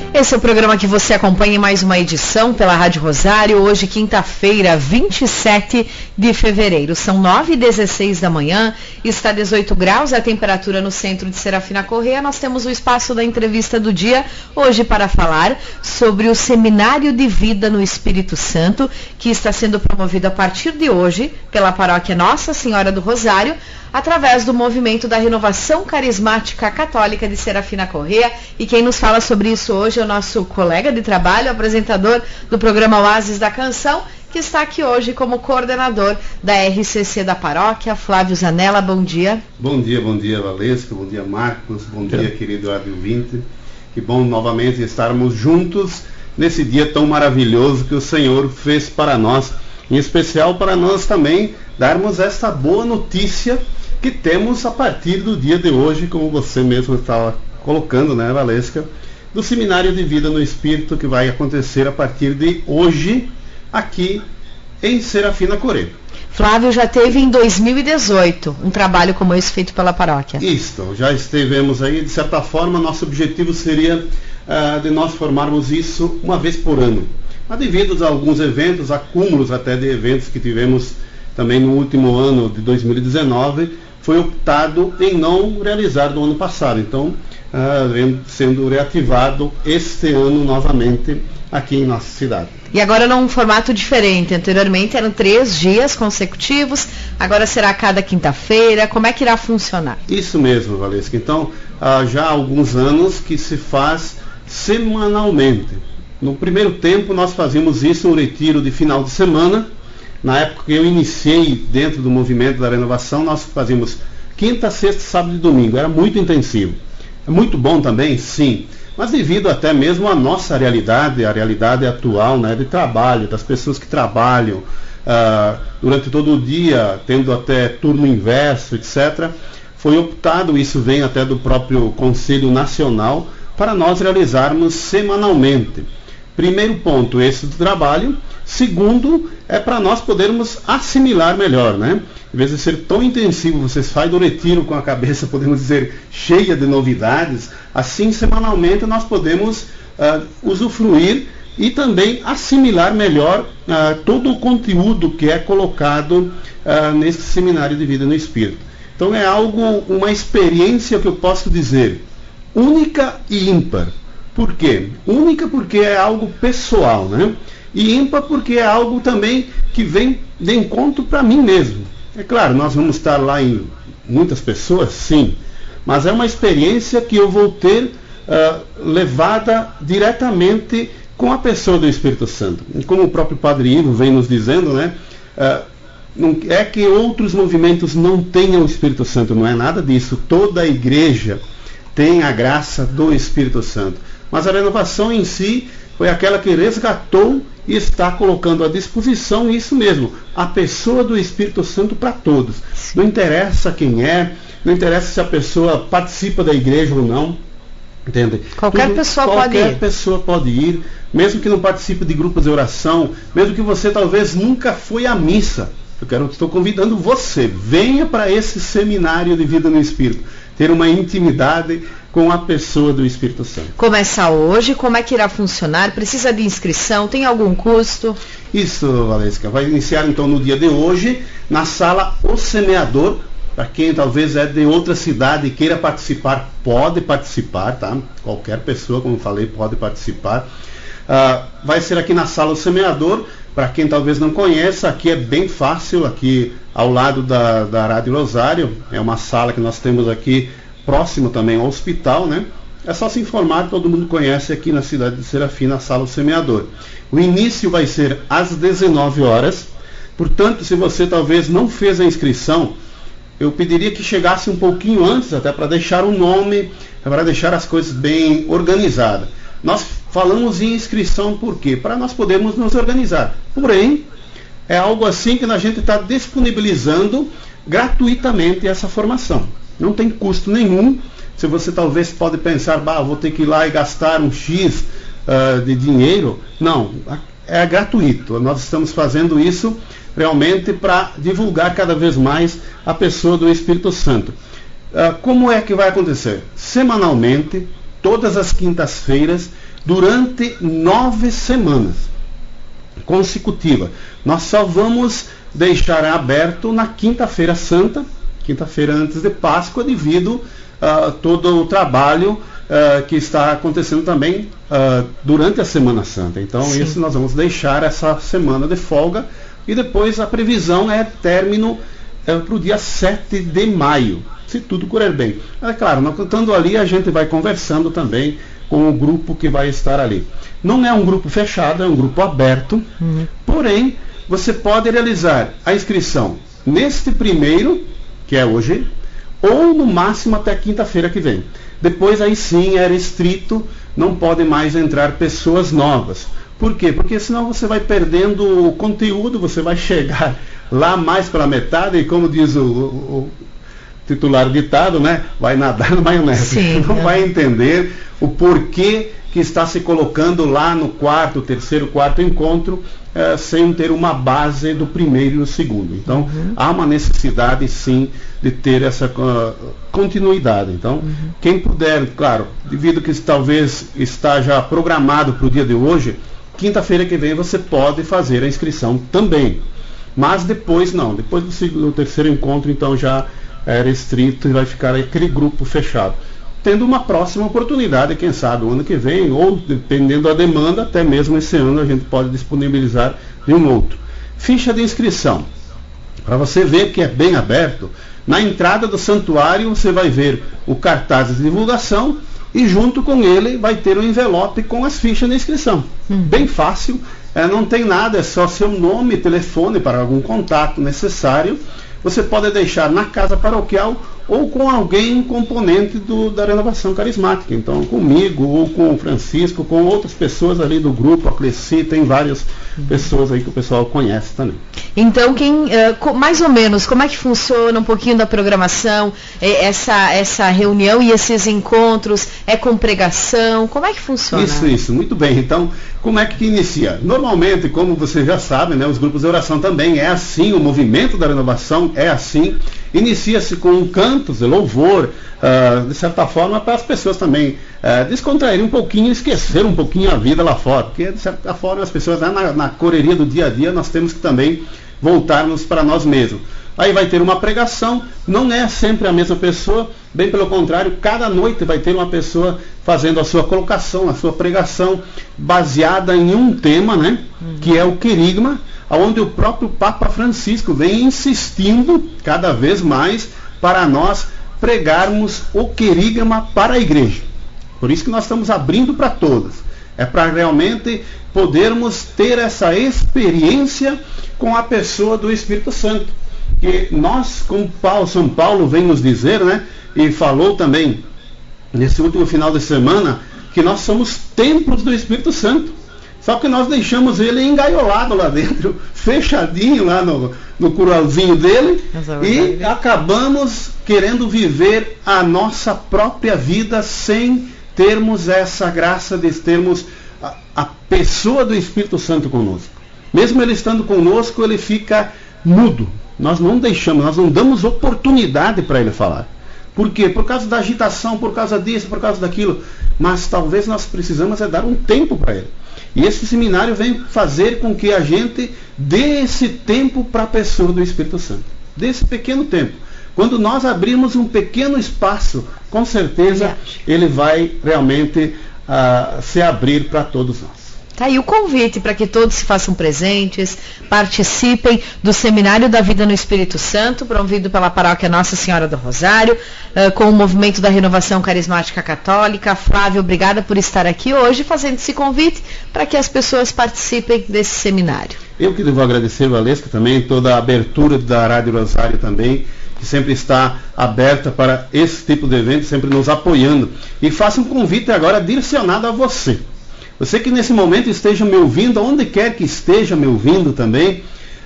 Esse é o programa que você acompanha em mais uma edição pela Rádio Rosário, hoje quinta-feira, 27 de fevereiro. São 9h16 da manhã, está 18 graus a temperatura no centro de Serafina Corrêa. Nós temos o espaço da entrevista do dia, hoje para falar sobre o Seminário de Vida no Espírito Santo, que está sendo promovido a partir de hoje pela paróquia Nossa Senhora do Rosário, através do movimento da Renovação Carismática Católica de Serafina Corrêa. E quem nos fala sobre isso hoje é o nosso colega de trabalho, apresentador do programa Oásis da Canção, que está aqui hoje como coordenador da RCC da paróquia, Flávio Zanella. Bom dia. Bom dia, Valesca, bom dia, Marcos, bom dia, querido rádio ouvinte. Que bom novamente estarmos juntos nesse dia tão maravilhoso que o Senhor fez para nós, em especial para nós também darmos esta boa notícia que temos a partir do dia de hoje, como você mesmo estava colocando, né, Valesca, do Seminário de Vida no Espírito, que vai acontecer a partir de hoje, aqui em Serafina Corrêa. Flávio, já teve em 2018 um trabalho como esse feito pela paróquia. Isso, já estivemos aí, de certa forma, nosso objetivo seria de nós formarmos isso uma vez por ano. Mas devido a alguns eventos, acúmulos até de eventos que tivemos também no último ano de 2019, foi optado em não realizar do ano passado. Então, sendo reativado este ano novamente aqui em nossa cidade. E agora num formato diferente. Anteriormente eram 3 dias consecutivos, agora será a cada quinta-feira. Como é que irá funcionar? Isso mesmo, Valesca. Então, já há alguns anos que se faz semanalmente. No primeiro tempo nós fazíamos isso, um retiro de final de semana. Na época que eu iniciei dentro do movimento da renovação, nós fazíamos quinta, sexta, sábado e domingo. Era muito intensivo. É muito bom também, sim. Mas devido até mesmo à nossa realidade, a realidade atual, né, de trabalho, das pessoas que trabalham durante todo o dia, tendo até turno inverso, etc., foi optado, isso vem até do próprio Conselho Nacional, para nós realizarmos semanalmente. Primeiro ponto, esse do trabalho. Segundo, é para nós podermos assimilar melhor, né? Em vez de ser tão intensivo, vocês fazem do retiro com a cabeça, podemos dizer, cheia de novidades, assim, semanalmente, nós podemos usufruir e também assimilar melhor todo o conteúdo que é colocado nesse Seminário de Vida no Espírito. Então é algo, uma experiência que eu posso dizer, única e ímpar. Por quê? Única porque é algo pessoal, né? E ímpar porque é algo também que vem de encontro para mim mesmo. É claro, nós vamos estar lá em muitas pessoas, sim, mas é uma experiência que eu vou ter levada diretamente com a pessoa do Espírito Santo. E como o próprio Padre Ivo vem nos dizendo, né? Não é que outros movimentos não tenham o Espírito Santo, não é nada disso. Toda a igreja tem a graça do Espírito Santo. Mas a renovação em si foi aquela que resgatou e está colocando à disposição isso mesmo, a pessoa do Espírito Santo para todos. Não interessa quem é, não interessa se a pessoa participa da igreja ou não, entende? Qualquer pessoa pode ir, mesmo que não participe de grupos de oração, mesmo que você talvez nunca foi à missa. Estou convidando você, venha para esse Seminário de Vida no Espírito, ter uma intimidade com a pessoa do Espírito Santo. Começa hoje, como é que irá funcionar? Precisa de inscrição? Tem algum custo? Isso, Valesca, vai iniciar então no dia de hoje, na sala O Semeador. Para quem talvez é de outra cidade e queira participar, pode participar, tá? Qualquer pessoa, como falei, pode participar. Vai ser aqui na sala O Semeador. Para quem talvez não conheça, aqui é bem fácil, aqui ao lado da Rádio Rosário, é uma sala que nós temos aqui próximo também ao hospital, né? É só se informar, todo mundo conhece aqui na cidade de Serafina, a sala O Semeador. O início vai ser às 19 horas, portanto, se você talvez não fez a inscrição, eu pediria que chegasse um pouquinho antes, até para deixar o nome, para deixar as coisas bem organizadas. Nós falamos em inscrição por quê? Para nós podermos nos organizar. Porém, é algo assim que a gente está disponibilizando gratuitamente essa formação. Não tem custo nenhum. Se você talvez pode pensar, vou ter que ir lá e gastar um X de dinheiro. Não, é gratuito. Nós estamos fazendo isso realmente para divulgar cada vez mais a pessoa do Espírito Santo. Como é que vai acontecer? Semanalmente, todas as quintas-feiras, durante 9 semanas consecutivas. Nós só vamos deixar aberto na quinta-feira santa, quinta-feira antes de Páscoa, devido a todo o trabalho que está acontecendo também durante a Semana Santa. Então, sim, isso nós vamos deixar essa semana de folga, e depois a previsão é término para o dia 7 de maio, se tudo correr bem. É claro, nós estando ali, a gente vai conversando também com o grupo que vai estar ali. Não é um grupo fechado, é um grupo aberto, porém, você pode realizar a inscrição neste primeiro, que é hoje, ou no máximo até quinta-feira que vem. Depois aí sim é restrito, não podem mais entrar pessoas novas. Por quê? Porque senão você vai perdendo o conteúdo, você vai chegar lá mais pela metade, e como diz o titular ditado, né? Vai nadar na maionese. Sim, não vai entender o porquê que está se colocando lá no terceiro, quarto encontro, sem ter uma base do primeiro e do segundo. Então, há uma necessidade, sim, de ter essa continuidade. Então, quem puder, claro, devido que talvez está já programado para o dia de hoje, quinta-feira que vem você pode fazer a inscrição também. Mas depois não, depois do terceiro encontro, então já é restrito e vai ficar aquele grupo fechado. Tendo uma próxima oportunidade, quem sabe o ano que vem, ou dependendo da demanda, até mesmo esse ano a gente pode disponibilizar de um outro. Ficha de inscrição. Para você ver que é bem aberto, na entrada do santuário você vai ver o cartaz de divulgação, e junto com ele vai ter um envelope com as fichas de inscrição. Bem fácil, não tem nada, é só seu nome e telefone para algum contato necessário. Você pode deixar na casa paroquial ou com alguém, um componente da renovação carismática. Então, comigo, ou com o Francisco, com outras pessoas ali do grupo, a Cleci, tem várias pessoas aí que o pessoal conhece também. Então, mais ou menos, como é que funciona um pouquinho da programação, essa reunião e esses encontros? É com pregação? Como é que funciona? Isso, muito bem. Então, como é que inicia? Normalmente, como você já sabe, né, os grupos de oração também é assim, o movimento da renovação é assim. Inicia-se com cantos de louvor, de certa forma, para as pessoas também descontraírem um pouquinho, esquecer um pouquinho a vida lá fora, porque de certa forma as pessoas, na correria do dia a dia, nós temos que também voltarmos para nós mesmos. Aí vai ter uma pregação, não é sempre a mesma pessoa, bem pelo contrário, cada noite vai ter uma pessoa fazendo a sua colocação, a sua pregação, baseada em um tema, né, que é o querigma, onde o próprio Papa Francisco vem insistindo cada vez mais para nós pregarmos o querigma para a igreja. Por isso que nós estamos abrindo para todos. É para realmente podermos ter essa experiência com a pessoa do Espírito Santo. Que nós, como São Paulo vem nos dizer, né, e falou também nesse último final de semana, que nós somos templos do Espírito Santo. Só que nós deixamos ele engaiolado lá dentro, fechadinho lá no curralzinho dele, e acabamos querendo viver a nossa própria vida sem termos essa graça de termos a pessoa do Espírito Santo conosco. Mesmo ele estando conosco, ele fica mudo. Nós não deixamos, nós não damos oportunidade para ele falar. Por quê? Por causa da agitação, por causa disso, por causa daquilo. Mas talvez nós precisamos dar um tempo para ele. E esse seminário vem fazer com que a gente dê esse tempo para a pessoa do Espírito Santo. Dê esse pequeno tempo. Quando nós abrirmos um pequeno espaço, com certeza ele vai realmente se abrir para todos nós. Tá aí o convite para que todos se façam presentes, participem do Seminário da Vida no Espírito Santo, promovido pela Paróquia Nossa Senhora do Rosário, com o Movimento da Renovação Carismática Católica. Flávio, obrigada por estar aqui hoje, fazendo esse convite para que as pessoas participem desse seminário. Eu que devo agradecer, Valesca, também, toda a abertura da Rádio Rosário também, que sempre está aberta para esse tipo de evento, sempre nos apoiando. E faço um convite agora direcionado a você. Você que nesse momento esteja me ouvindo, onde quer que esteja me ouvindo também,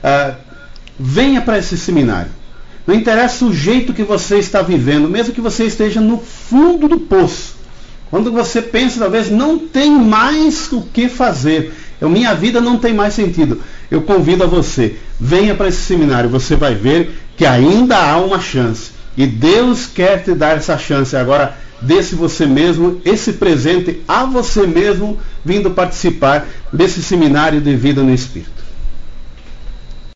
venha para esse seminário. Não interessa o jeito que você está vivendo, mesmo que você esteja no fundo do poço. Quando você pensa, talvez, não tem mais o que fazer, minha vida não tem mais sentido. Eu convido a você, venha para esse seminário, você vai ver que ainda há uma chance. E Deus quer te dar essa chance. Agora, desse você mesmo, esse presente a você mesmo, vindo participar desse seminário de vida no Espírito.